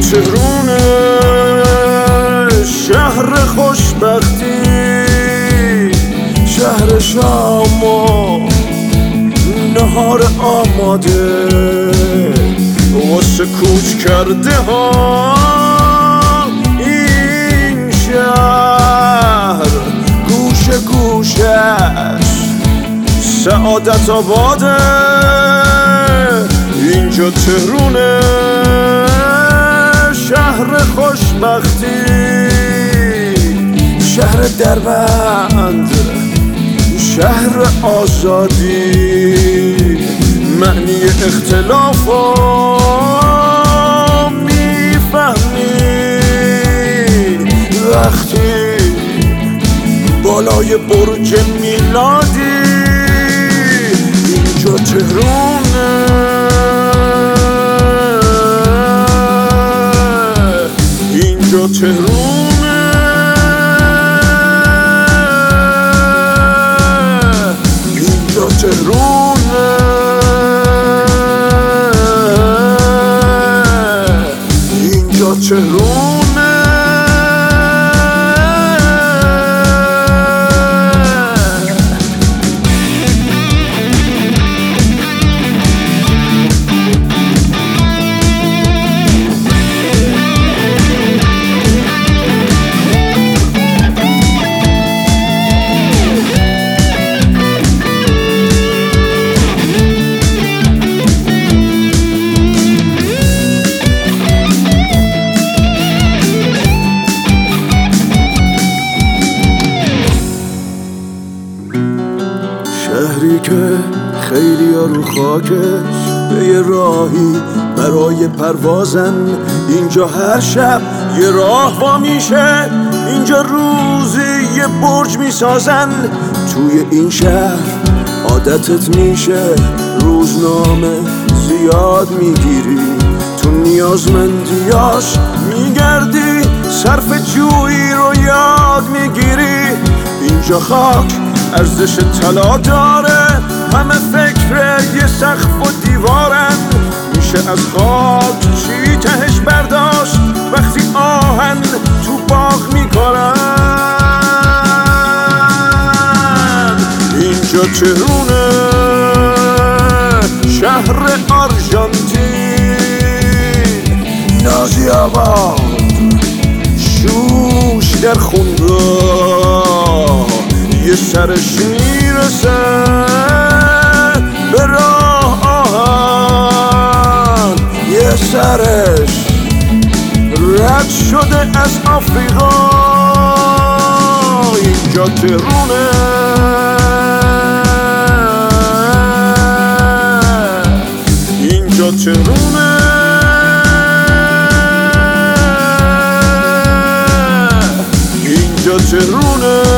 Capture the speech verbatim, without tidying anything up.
تهرونه شهر خوشبختی، شهر شام و نهار آماده واسه کوچ کرده ها. این شهر گوشه گوشش سعادت آباده. اینجا تهرونه شهر خوشبختی، شهر دربند، شهر آزادی. معنی اختلافو میفهمی وقتی بالای برج میلادی. اینجا تهرونه اینجا تهرونه اینجا تهرونه اینجا تهرونه. شهری که خیلی ها رو خاکش به یه راهی برای پروازن. اینجا هر شب یه راه وا میشه، اینجا روزی یه برج میسازن. توی این شهر عادتت میشه روزنامه زیاد میگیری، تو نیازمندیاش میگردی، صرف جویی رو یاد میگیری. اینجا خاک ارزش طلا داره، همه فکر یه سقف و دیوارن. میشه از خاک چی تهش برداشت وقتی آهن تو باغ میکنن. اینجا تهرونه شهر آرژانتین، نازی آباد شوش در خونگاه، یه سرش میرسه به راه آهن، یه سرش رد شده از آفریقا. اینجا تهرونه اینجا تهرونه اینجا تهرونه